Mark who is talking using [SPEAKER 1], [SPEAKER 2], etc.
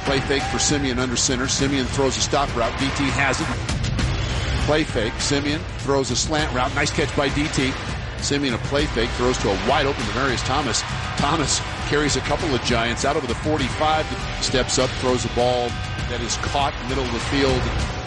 [SPEAKER 1] Play fake for Simeon under center. Simeon throws a stop route. DT has it. Play fake. Simeon throws a slant route. Nice catch by DT. Simeon a play fake. Throws to a wide open Demaryius Thomas. Thomas carries a couple of Giants out over the 45. Steps up, throws a ball that is caught middle of the field.